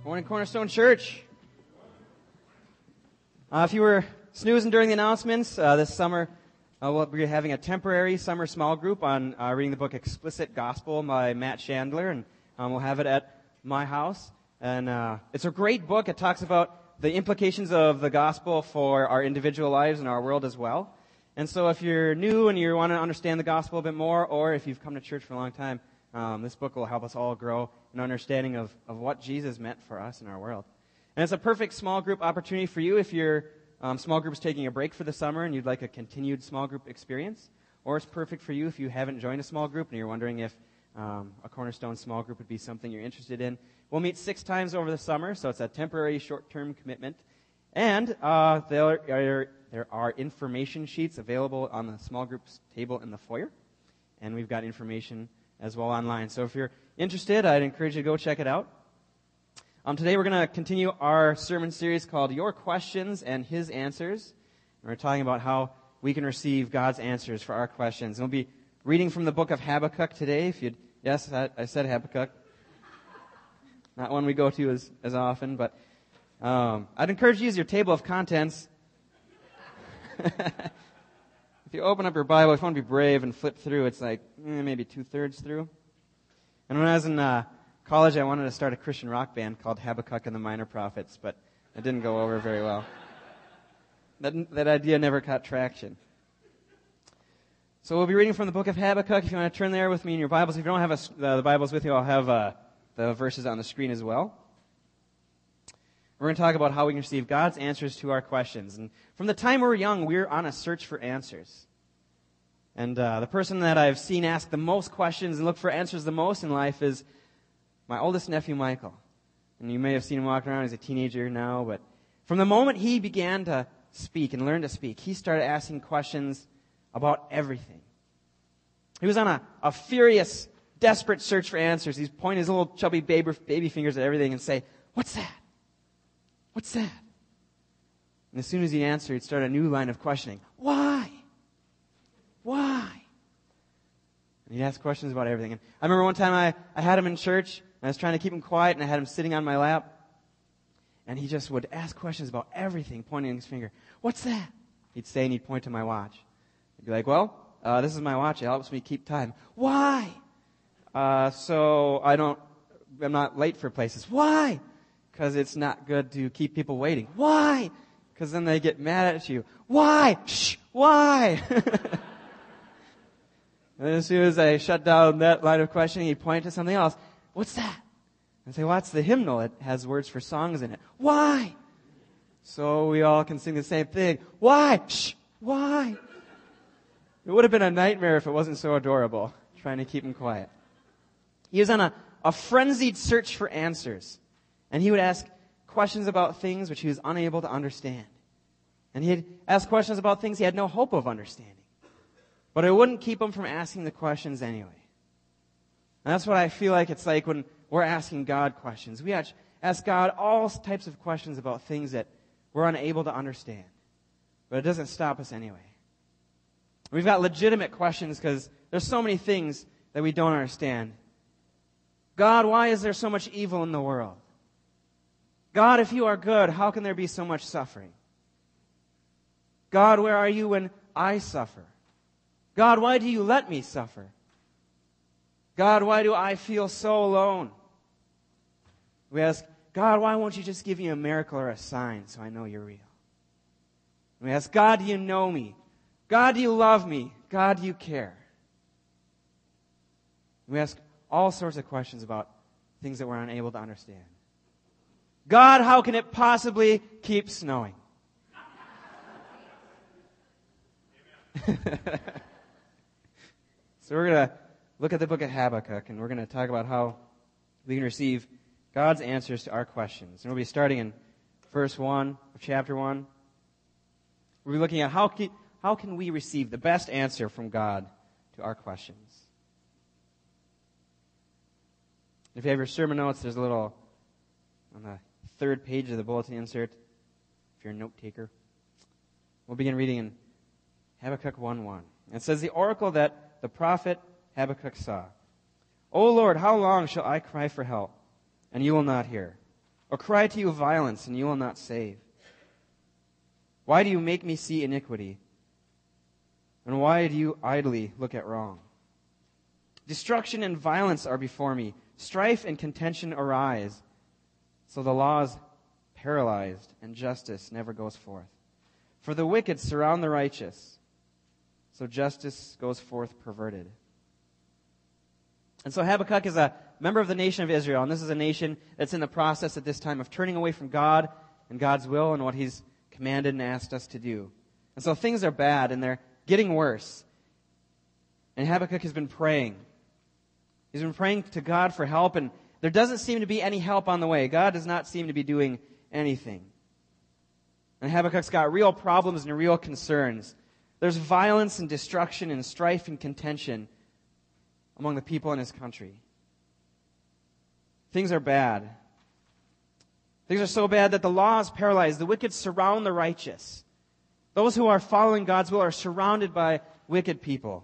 Morning, Cornerstone Church. If you were snoozing during the announcements, this summer we'll be having a temporary summer small group on reading the book Explicit Gospel by Matt Chandler, and we'll have it at my house. And it's a great book. It talks about the implications of the gospel for our individual lives and our world as well. And so if you're new and you want to understand the gospel a bit more, or if you've come to church for a long time, this book will help us all grow in understanding of what Jesus meant for us in our world. And it's a perfect small group opportunity for you if your small group is taking a break for the summer and you'd like a continued small group experience. Or it's perfect for you if you haven't joined a small group and you're wondering if a Cornerstone small group would be something you're interested in. We'll meet 6 times over the summer, so it's a temporary short-term commitment. And there are information sheets available on the small groups table in the foyer. And we've got information as well online. So if you're interested, I'd encourage you to go check it out. Today we're going to continue our sermon series called Your Questions and His Answers. And we're talking about how we can receive God's answers for our questions. And we'll be reading from the book of Habakkuk today. Yes, I said Habakkuk. Not one we go to as often, but I'd encourage you to use your table of contents. If you open up your Bible, if you want to be brave and flip through, it's like maybe 2/3 through. And when I was in college, I wanted to start a Christian rock band called Habakkuk and the Minor Prophets, but it didn't go over very well. That idea never caught traction. So we'll be reading from the book of Habakkuk. If you want to turn there with me in your Bibles. If you don't have the Bibles with you, I'll have the verses on the screen as well. We're going to talk about how we can receive God's answers to our questions. And from the time we're young, we're on a search for answers. And the person that I've seen ask the most questions and look for answers the most in life is my oldest nephew, Michael. And you may have seen him walking around. He's a teenager now. But from the moment he began to speak and learn to speak, he started asking questions about everything. He was on a furious, desperate search for answers. He's pointing his little chubby baby fingers at everything and say, "What's that? What's that?" And as soon as he answered, he'd start a new line of questioning. Why? Why? And he'd ask questions about everything. And I remember one time I had him in church, and I was trying to keep him quiet, and I had him sitting on my lap. And he just would ask questions about everything, pointing his finger. "What's that?" He'd say, and he'd point to my watch. I'd be like, "Well, this is my watch. It helps me keep time." "Why?" "So I'm not late for places." "Why?" "Because it's not good to keep people waiting." "Why?" "Because then they get mad at you." "Why?" "Shh, why?" And as soon as I shut down that line of questioning, he'd point to something else. "What's that?" And say, "Well, that's the hymnal. It has words for songs in it." "Why?" So we all can sing the same thing. "Why?" "Shh, why?" It would have been a nightmare if it wasn't so adorable, trying to keep him quiet. He was on a frenzied search for answers. And he would ask questions about things which he was unable to understand. And he'd ask questions about things he had no hope of understanding. But it wouldn't keep him from asking the questions anyway. And that's what I feel like it's like when we're asking God questions. We ask God all types of questions about things that we're unable to understand. But it doesn't stop us anyway. We've got legitimate questions because there's so many things that we don't understand. God, why is there so much evil in the world? God, if you are good, how can there be so much suffering? God, where are you when I suffer? God, why do you let me suffer? God, why do I feel so alone? We ask, God, why won't you just give me a miracle or a sign so I know you're real? We ask, God, do you know me? God, do you love me? God, do you care? We ask all sorts of questions about things that we're unable to understand. God, how can it possibly keep snowing? So we're going to look at the book of Habakkuk, and we're going to talk about how we can receive God's answers to our questions. And we'll be starting in verse 1 of chapter 1. We'll be looking at how can we receive the best answer from God to our questions. If you have your sermon notes, there's a little on the 3rd page of the bulletin insert, if you're a note taker. We'll begin reading in Habakkuk 1:1. It says, "The oracle that the prophet Habakkuk saw. O Lord, how long shall I cry for help, and you will not hear? or cry to you violence, and you will not save? Why do you make me see iniquity? And why do you idly look at wrong? Destruction and violence are before me. Strife and contention arise. So the law is paralyzed, and justice never goes forth. For the wicked surround the righteous, so justice goes forth perverted. And so Habakkuk is a member of the nation of Israel, and this is a nation that's in the process at this time of turning away from God and God's will and what He's commanded and asked us to do. And so things are bad, and they're getting worse. And Habakkuk has been praying. He's been praying to God for help, and there doesn't seem to be any help on the way. God does not seem to be doing anything. And Habakkuk's got real problems and real concerns. There's violence and destruction and strife and contention among the people in his country. Things are bad. Things are so bad that the law is paralyzed. The wicked surround the righteous. Those who are following God's will are surrounded by wicked people.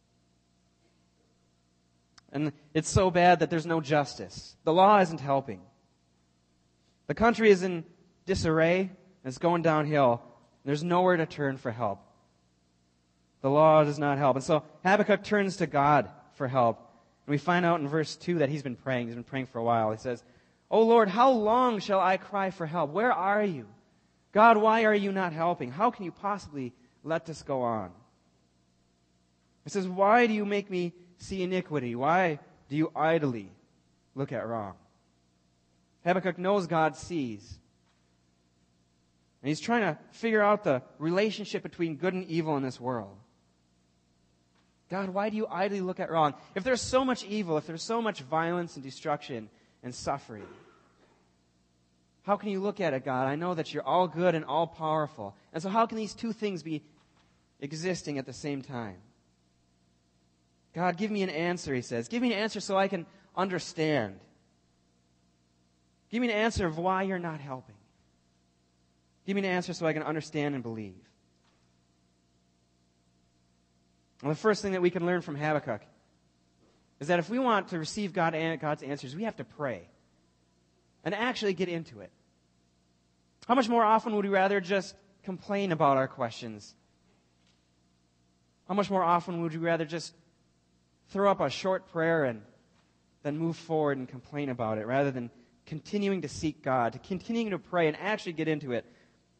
And it's so bad that there's no justice. The law isn't helping. The country is in disarray. It's going downhill. There's nowhere to turn for help. The law does not help. And so Habakkuk turns to God for help. And we find out in verse 2 that he's been praying. He's been praying for a while. He says, "O Lord, how long shall I cry for help? Where are you? God, why are you not helping? How can you possibly let this go on?" He says, "Why do you make me see iniquity? Why do you idly look at wrong?" Habakkuk knows God sees. And he's trying to figure out the relationship between good and evil in this world. God, why do you idly look at wrong? If there's so much evil, if there's so much violence and destruction and suffering, how can you look at it, God? I know that you're all good and all powerful. And so how can these two things be existing at the same time? God, give me an answer, he says. Give me an answer so I can understand. Give me an answer of why you're not helping. Give me an answer so I can understand and believe. Well, the first thing that we can learn from Habakkuk is that if we want to receive God's answers, we have to pray and actually get into it. How much more often would we rather just complain about our questions? How much more often would we rather just throw up a short prayer and then move forward and complain about it rather than continuing to seek God, to continuing to pray and actually get into it?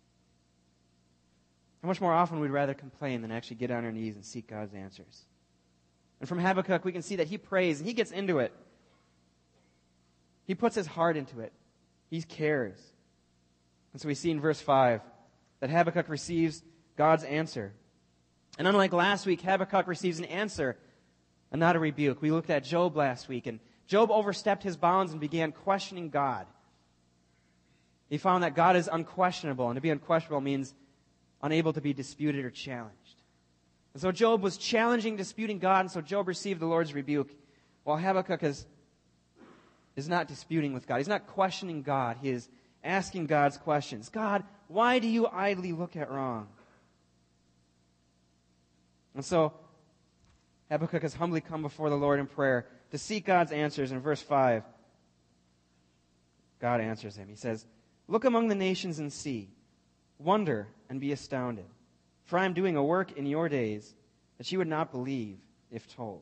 How much more often we'd rather complain than actually get on our knees and seek God's answers. And from Habakkuk, we can see that he prays and he gets into it. He puts his heart into it. He cares. And so we see in verse 5 that Habakkuk receives God's answer. And unlike last week, Habakkuk receives an answer and not a rebuke. We looked at Job last week, and Job overstepped his bounds and began questioning God. He found that God is unquestionable, and to be unquestionable means unable to be disputed or challenged. And so Job was challenging, disputing God, and so Job received the Lord's rebuke, while Habakkuk is not disputing with God. He's not questioning God. He is asking God's questions. God, why do you idly look at wrong? And so Habakkuk has humbly come before the Lord in prayer to seek God's answers. In verse 5, God answers him. He says, "Look among the nations and see. Wonder and be astounded. For I am doing a work in your days that you would not believe if told.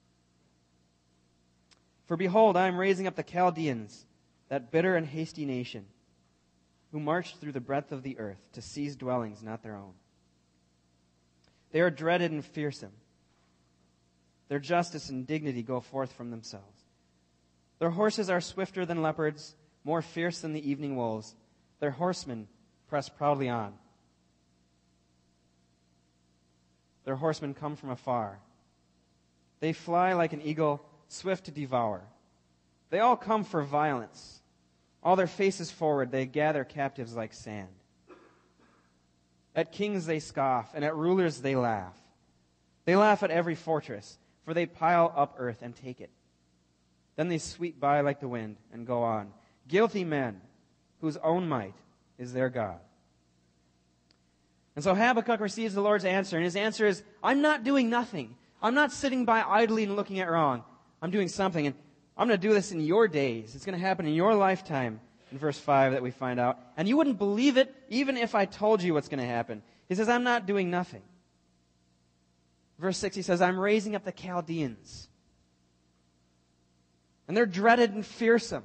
For behold, I am raising up the Chaldeans, that bitter and hasty nation, who marched through the breadth of the earth to seize dwellings not their own. They are dreaded and fearsome. Their justice and dignity go forth from themselves. Their horses are swifter than leopards, more fierce than the evening wolves. Their horsemen press proudly on. Their horsemen come from afar. They fly like an eagle, swift to devour. They all come for violence. All their faces forward, they gather captives like sand. At kings they scoff, and at rulers they laugh. They laugh at every fortress, for they pile up earth and take it. Then they sweep by like the wind and go on. Guilty men, whose own might is their God." And so Habakkuk receives the Lord's answer, and his answer is, I'm not doing nothing. I'm not sitting by idly and looking at wrong. I'm doing something, and I'm going to do this in your days. It's going to happen in your lifetime. in verse 5 that we find out. And you wouldn't believe it even if I told you what's going to happen. He says, I'm not doing nothing. Verse 6, he says, I'm raising up the Chaldeans. And they're dreaded and fearsome.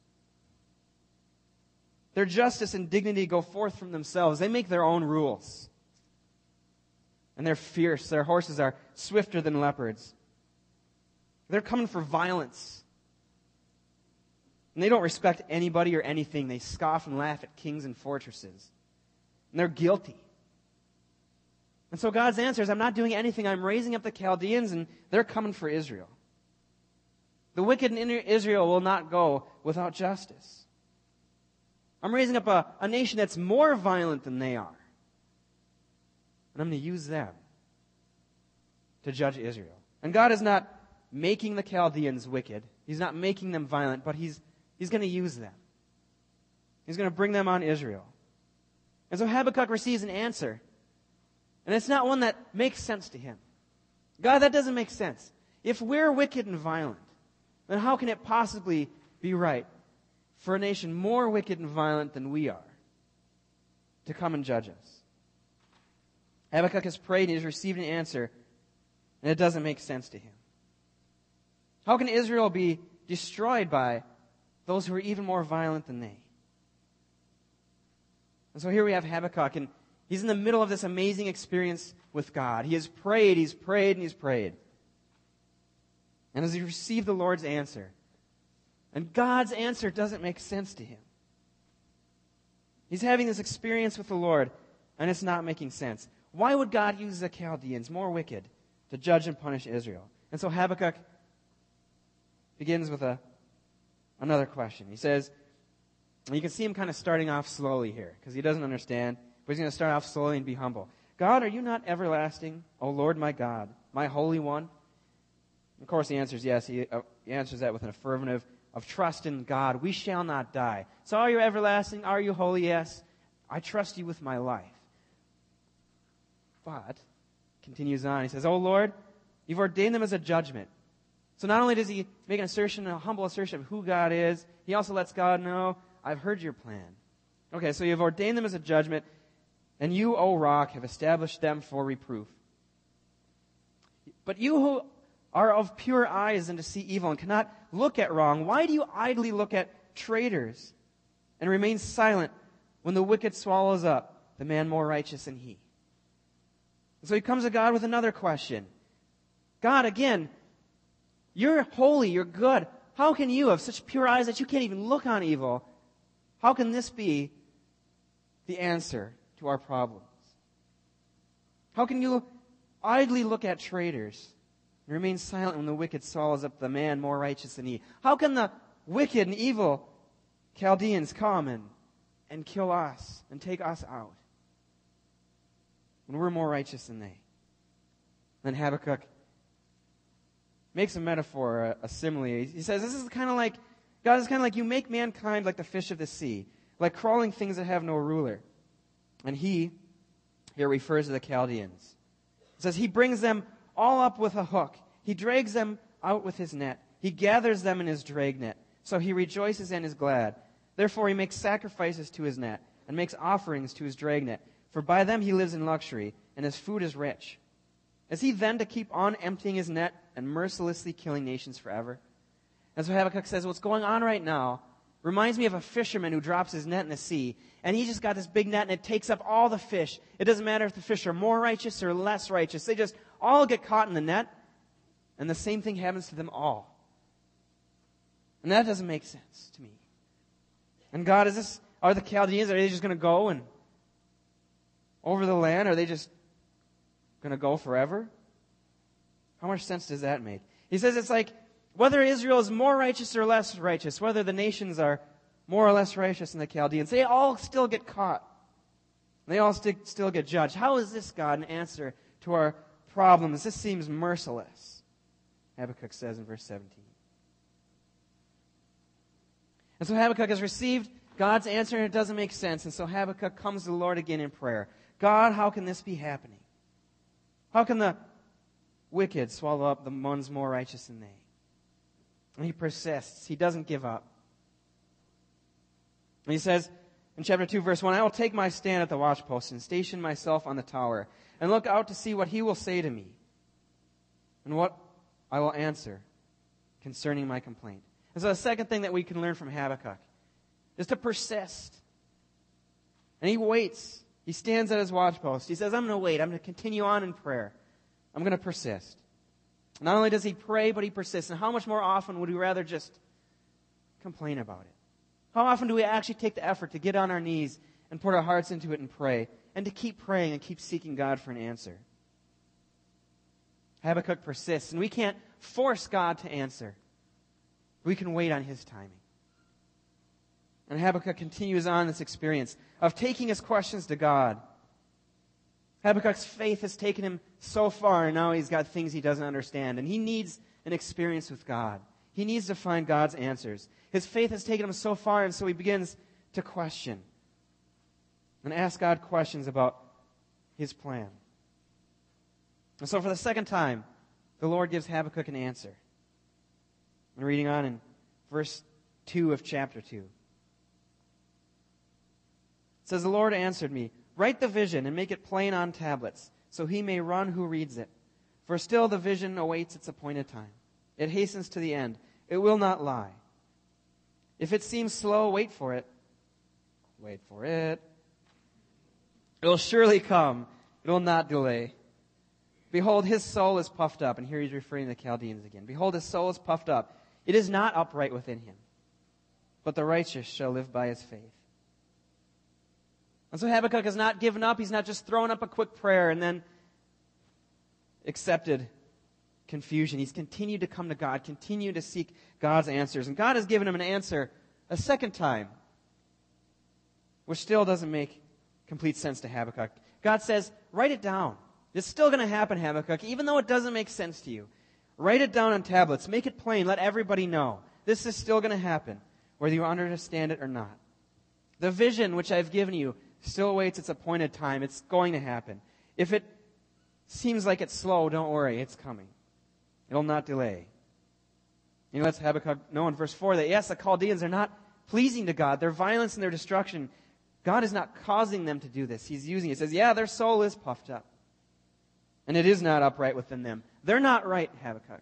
Their justice and dignity go forth from themselves. They make their own rules. And they're fierce. Their horses are swifter than leopards. They're coming for violence. And they don't respect anybody or anything. They scoff and laugh at kings and fortresses. And they're guilty. And so God's answer is, I'm not doing anything. I'm raising up the Chaldeans, and they're coming for Israel. The wicked in Israel will not go without justice. I'm raising up a nation that's more violent than they are. And I'm going to use them to judge Israel. And God is not making the Chaldeans wicked. He's not making them violent, but He's going to use them. He's going to bring them on Israel. And so Habakkuk receives an answer. And it's not one that makes sense to him. God, that doesn't make sense. If we're wicked and violent, then how can it possibly be right for a nation more wicked and violent than we are to come and judge us? Habakkuk has prayed and he's received an answer, and it doesn't make sense to him. How can Israel be destroyed by those who are even more violent than they? And so here we have Habakkuk, and he's in the middle of this amazing experience with God. He has prayed, and he's prayed. And as he received the Lord's answer, and God's answer doesn't make sense to him. He's having this experience with the Lord, and it's not making sense. Why would God use the Chaldeans, more wicked, to judge and punish Israel? And so Habakkuk begins with another question. He says, and you can see him kind of starting off slowly here, because he doesn't understand, but he's going to start off slowly and be humble. God, are you not everlasting, O Lord my God, my Holy One? Of course, the answer is yes. He answers that with an affirmative of trust in God. We shall not die. So are you everlasting? Are you holy? Yes. I trust you with my life. But, continues on, he says, O Lord, you've ordained them as a judgment. So not only does he make an assertion, a humble assertion of who God is, he also lets God know, I've heard your plan. Okay, so you've ordained them as a judgment, and you, O rock, have established them for reproof. But you who are of pure eyes and to see evil and cannot look at wrong, why do you idly look at traitors and remain silent when the wicked swallows up the man more righteous than he? And so he comes to God with another question. God, again, you're holy, you're good. How can you have such pure eyes that you can't even look on evil? How can this be the answer to our problems? How can you idly look at traitors and remain silent when the wicked swallows up the man more righteous than he? How can the wicked and evil Chaldeans come and kill us and take us out when we're more righteous than they? Then Habakkuk makes a metaphor, a simile. He says, this is kind of like, God is kind of like you make mankind like the fish of the sea, like crawling things that have no ruler. And he here refers to the Chaldeans. It says, he brings them all up with a hook. He drags them out with his net. He gathers them in his dragnet. So he rejoices and is glad. Therefore he makes sacrifices to his net and makes offerings to his dragnet. For by them he lives in luxury, and his food is rich. Is he then to keep on emptying his net and mercilessly killing nations forever? And so Habakkuk says, what's going on right now reminds me of a fisherman who drops his net in the sea, and he just got this big net, and it takes up all the fish. It doesn't matter if the fish are more righteous or less righteous. They just all get caught in the net, and the same thing happens to them all. And that doesn't make sense to me. And God, are the Chaldeans, are they just going to go and over the land? Are they just going to go forever? How much sense does that make? He says it's like whether Israel is more righteous or less righteous, whether the nations are more or less righteous than the Chaldeans, they all still get caught. They all still get judged. How is this, God, an answer to our problems? This seems merciless, Habakkuk says in verse 17. And so Habakkuk has received God's answer, and it doesn't make sense. And so Habakkuk comes to the Lord again in prayer. God, how can this be happening? How can the wicked swallow up the ones more righteous than they? And he persists. He doesn't give up. And he says in chapter 2, verse 1, I will take my stand at the watchpost and station myself on the tower and look out to see what he will say to me and what I will answer concerning my complaint. And so the second thing that we can learn from Habakkuk is to persist. And he waits. He stands at his watchpost. He says, I'm going to wait. I'm going to continue on in prayer. I'm going to persist. Not only does he pray, but he persists. And how much more often would we rather just complain about it? How often do we actually take the effort to get on our knees and put our hearts into it and pray, and to keep praying and keep seeking God for an answer? Habakkuk persists, and we can't force God to answer. We can wait on his timing. And Habakkuk continues on this experience of taking his questions to God. Habakkuk's faith has taken him so far, and now he's got things he doesn't understand. And he needs an experience with God. He needs to find God's answers. His faith has taken him so far, and so he begins to question and ask God questions about his plan. And so for the second time, the Lord gives Habakkuk an answer. And reading on in verse 2 of chapter 2. It says, the Lord answered me, write the vision and make it plain on tablets, so he may run who reads it. For still the vision awaits its appointed time. It hastens to the end. It will not lie. If it seems slow, wait for it. Wait for it. It will surely come. It will not delay. Behold, his soul is puffed up. And here he's referring to the Chaldeans again. Behold, his soul is puffed up. It is not upright within him. But the righteous shall live by his faith. And so Habakkuk has not given up. He's not just thrown up a quick prayer and then accepted confusion. He's continued to come to God, continued to seek God's answers. And God has given him an answer a second time, which still doesn't make complete sense to Habakkuk. God says, write it down. It's still going to happen, Habakkuk, even though it doesn't make sense to you. Write it down on tablets. Make it plain. Let everybody know. This is still going to happen, whether you understand it or not. The vision which I've given you still awaits its appointed time. It's going to happen. If it seems like it's slow, don't worry. It's coming. It'll not delay. He lets Habakkuk know in verse 4 that, yes, the Chaldeans are not pleasing to God. Their violence and their destruction, God is not causing them to do this. He's using it. He says, yeah, their soul is puffed up. And it is not upright within them. They're not right, Habakkuk.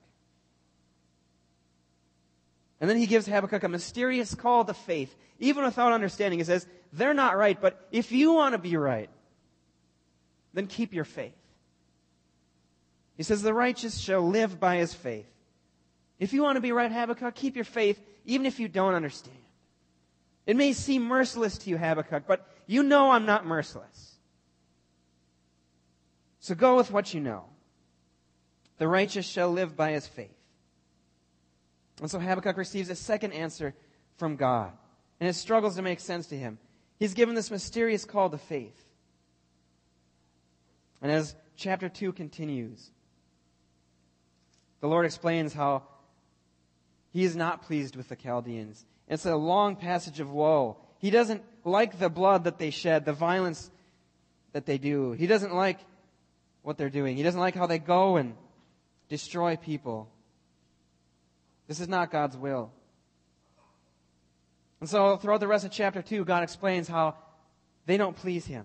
And then he gives Habakkuk a mysterious call to faith, even without understanding. He says, they're not right, but if you want to be right, then keep your faith. He says, the righteous shall live by his faith. If you want to be right, Habakkuk, keep your faith, even if you don't understand. It may seem merciless to you, Habakkuk, but you know I'm not merciless. So go with what you know. The righteous shall live by his faith. And so Habakkuk receives a second answer from God. And it struggles to make sense to him. He's given this mysterious call to faith. And as chapter 2 continues, the Lord explains how he is not pleased with the Chaldeans. It's a long passage of woe. He doesn't like the blood that they shed, the violence that they do. He doesn't like what they're doing. He doesn't like how they go and destroy people. This is not God's will. And so throughout the rest of chapter 2, God explains how they don't please him.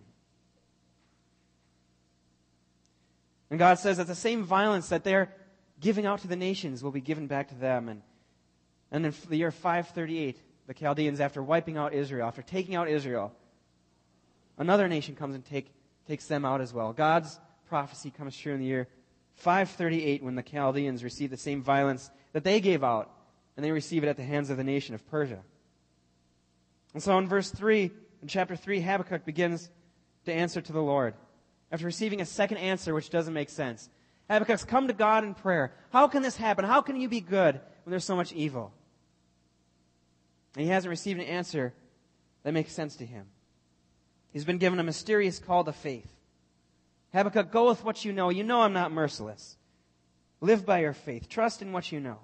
And God says that the same violence that they're giving out to the nations will be given back to them. And in the year 538, the Chaldeans, after wiping out Israel, after taking out Israel, another nation comes and takes them out as well. God's prophecy comes true in the year 538 when the Chaldeans receive the same violence that they gave out, and they receive it at the hands of the nation of Persia. And so in verse 3, in chapter 3, Habakkuk begins to answer to the Lord after receiving a second answer which doesn't make sense. Habakkuk's come to God in prayer. How can this happen? How can you be good when there's so much evil? And he hasn't received an answer that makes sense to him. He's been given a mysterious call to faith. Habakkuk, go with what you know. You know I'm not merciless. Live by your faith. Trust in what you know.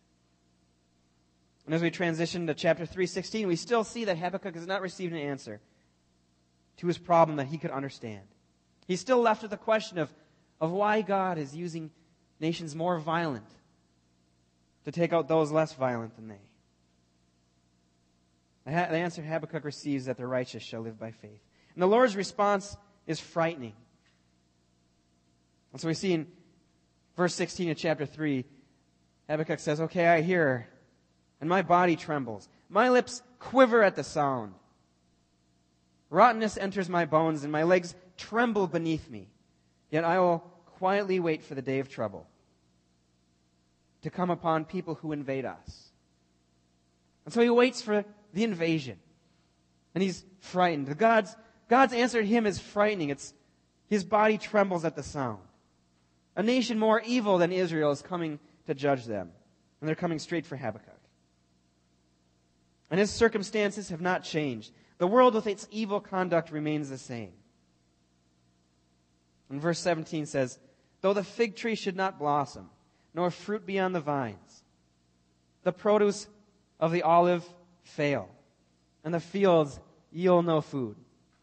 And as we transition to chapter 3:16, we still see that Habakkuk has not received an answer to his problem that he could understand. He's still left with the question of why God is using nations more violent to take out those less violent than they. The answer Habakkuk receives is that the righteous shall live by faith. And the Lord's response is frightening. And so we see in verse 16 of chapter 3, Habakkuk says, okay, I hear, and my body trembles. My lips quiver at the sound. Rottenness enters my bones, and my legs tremble beneath me. Yet I will quietly wait for the day of trouble to come upon people who invade us. And so he waits for the invasion. And he's frightened. God's answer to him is frightening. His body trembles at the sound. A nation more evil than Israel is coming to judge them. And they're coming straight for Habakkuk. And his circumstances have not changed. The world with its evil conduct remains the same. And verse 17 says, though the fig tree should not blossom, nor fruit be on the vines, the produce of the olive fail, and the fields yield no food.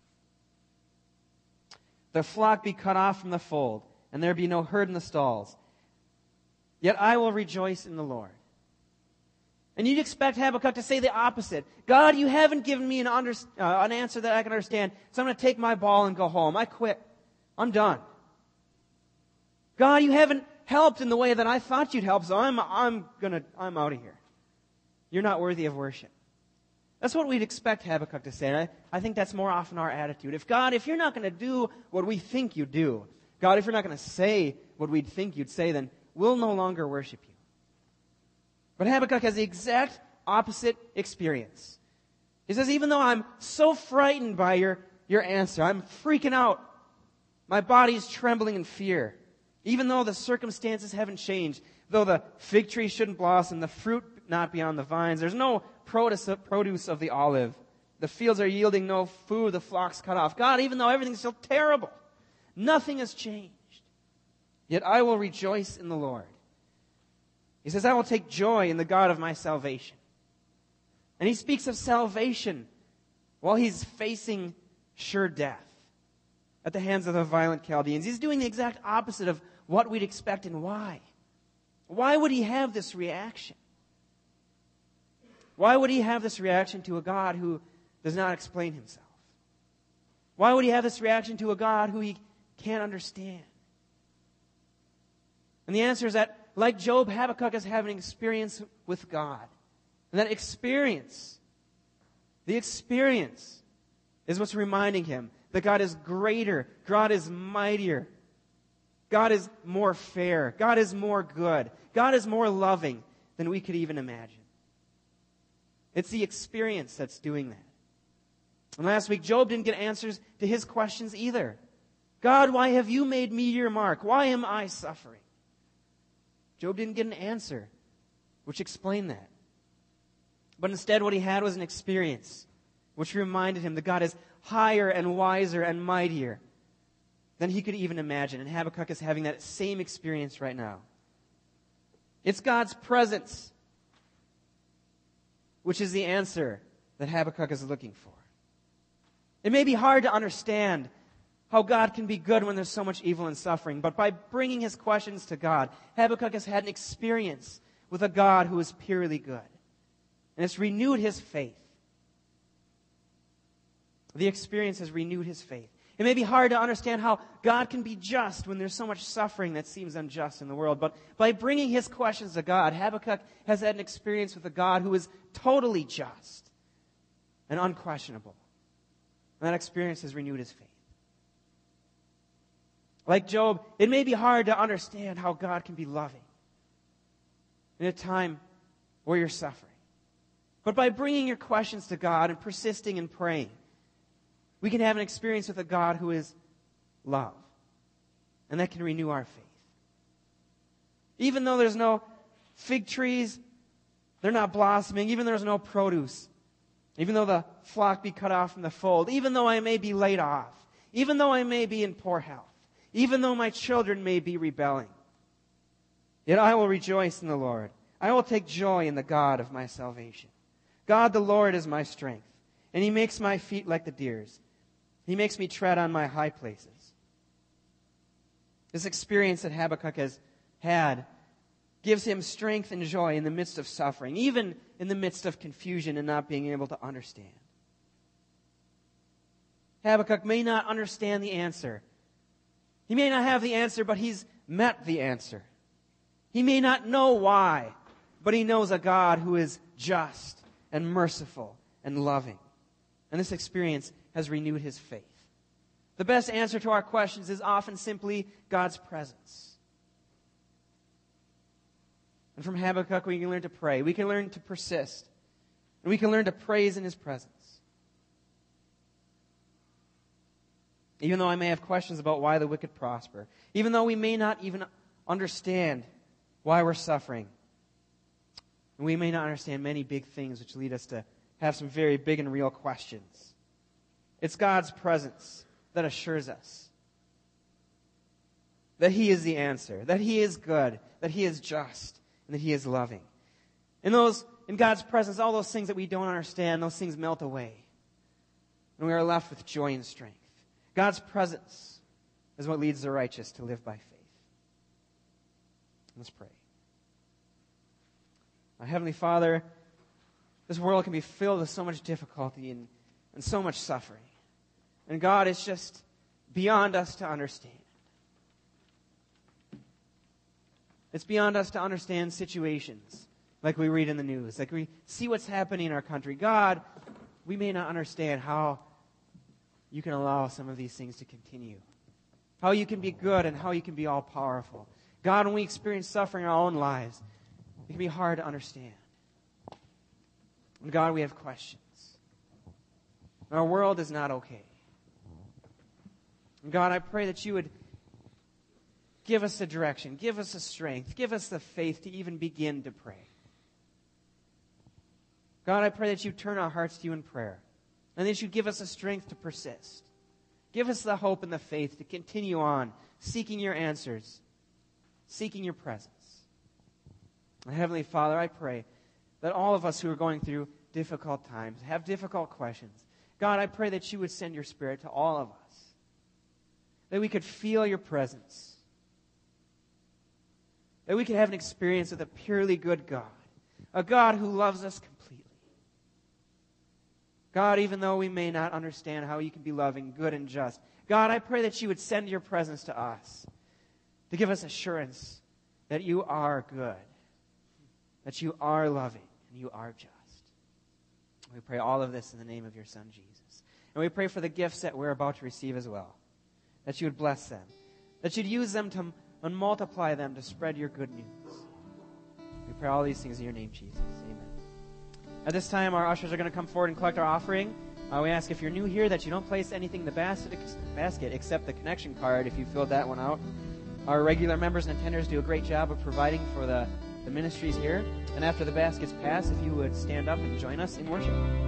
The flock be cut off from the fold, and there be no herd in the stalls. Yet I will rejoice in the Lord. And you'd expect Habakkuk to say the opposite. God, you haven't given me an answer that I can understand, so I'm going to take my ball and go home. I quit. I'm done. God, you haven't helped in the way that I thought you'd help, so I'm out of here. You're not worthy of worship. That's what we'd expect Habakkuk to say. And I think that's more often our attitude. If you're not going to do what we think you do, God, if you're not going to say what we'd think you'd say, then we'll no longer worship you. But Habakkuk has the exact opposite experience. He says, even though I'm so frightened by your answer, I'm freaking out. My body's trembling in fear. Even though the circumstances haven't changed, though the fig tree shouldn't blossom, the fruit not be on the vines, there's no produce of the olive. The fields are yielding no food, the flock's cut off. God, even though everything's still terrible, nothing has changed. Yet I will rejoice in the Lord. He says, I will take joy in the God of my salvation. And he speaks of salvation while he's facing sure death at the hands of the violent Chaldeans. He's doing the exact opposite of what we'd expect, and why? Why would he have this reaction? Why would he have this reaction to a God who does not explain himself? Why would he have this reaction to a God who he can't understand? And the answer is that, like Job, Habakkuk is having an experience with God. And that experience, the experience, is what's reminding him that God is greater, God is mightier, God is more fair, God is more good, God is more loving than we could even imagine. It's the experience that's doing that. And last week, Job didn't get answers to his questions either. God, why have you made me your mark? Why am I suffering? Job didn't get an answer which explained that. But instead what he had was an experience which reminded him that God is higher and wiser and mightier than he could even imagine. And Habakkuk is having that same experience right now. It's God's presence which is the answer that Habakkuk is looking for. It may be hard to understand how God can be good when there's so much evil and suffering. But by bringing his questions to God, Habakkuk has had an experience with a God who is purely good. And it's renewed his faith. The experience has renewed his faith. It may be hard to understand how God can be just when there's so much suffering that seems unjust in the world. But by bringing his questions to God, Habakkuk has had an experience with a God who is totally just and unquestionable. And that experience has renewed his faith. Like Job, it may be hard to understand how God can be loving in a time where you're suffering. But by bringing your questions to God and persisting in praying, we can have an experience with a God who is love. And that can renew our faith. Even though there's no fig trees, they're not blossoming, even though there's no produce, even though the flock be cut off from the fold, even though I may be laid off, even though I may be in poor health, even though my children may be rebelling, yet I will rejoice in the Lord. I will take joy in the God of my salvation. God the Lord is my strength, and he makes my feet like the deer's. He makes me tread on my high places. This experience that Habakkuk has had gives him strength and joy in the midst of suffering, even in the midst of confusion and not being able to understand. Habakkuk may not understand the answer. He may not have the answer, but he's met the answer. He may not know why, but he knows a God who is just and merciful and loving. And this experience has renewed his faith. The best answer to our questions is often simply God's presence. And from Habakkuk, we can learn to pray. We can learn to persist. And we can learn to praise in his presence. Even though I may have questions about why the wicked prosper, even though we may not even understand why we're suffering, and we may not understand many big things which lead us to have some very big and real questions, it's God's presence that assures us that he is the answer, that he is good, that he is just, and that he is loving. In God's presence, all those things that we don't understand, those things melt away. And we are left with joy and strength. God's presence is what leads the righteous to live by faith. Let's pray. Our Heavenly Father, this world can be filled with so much difficulty and so much suffering. And God, it's just beyond us to understand. It's beyond us to understand situations like we read in the news, like we see what's happening in our country. God, we may not understand how you can allow some of these things to continue, how you can be good and how you can be all-powerful. God, when we experience suffering in our own lives, it can be hard to understand. And God, we have questions. Our world is not okay. And God, I pray that you would give us the direction, give us the strength, give us the faith to even begin to pray. God, I pray that you turn our hearts to you in prayer, and that you give us the strength to persist. Give us the hope and the faith to continue on, seeking your answers, seeking your presence. And Heavenly Father, I pray that all of us who are going through difficult times, have difficult questions, God, I pray that you would send your Spirit to all of us, that we could feel your presence, that we could have an experience with a purely good God, a God who loves us completely. God, even though we may not understand how you can be loving, good, and just, God, I pray that you would send your presence to us to give us assurance that you are good, that you are loving, and you are just. We pray all of this in the name of your Son, Jesus. And we pray for the gifts that we're about to receive as well, that you would bless them, that you'd use them to and multiply them to spread your good news. We pray all these things in your name, Jesus. Amen. At this time, our ushers are going to come forward and collect our offering. We ask if you're new here that you don't place anything in the basket except the connection card if you filled that one out. Our regular members and attenders do a great job of providing for the ministries here. And after the baskets pass, if you would stand up and join us in worship.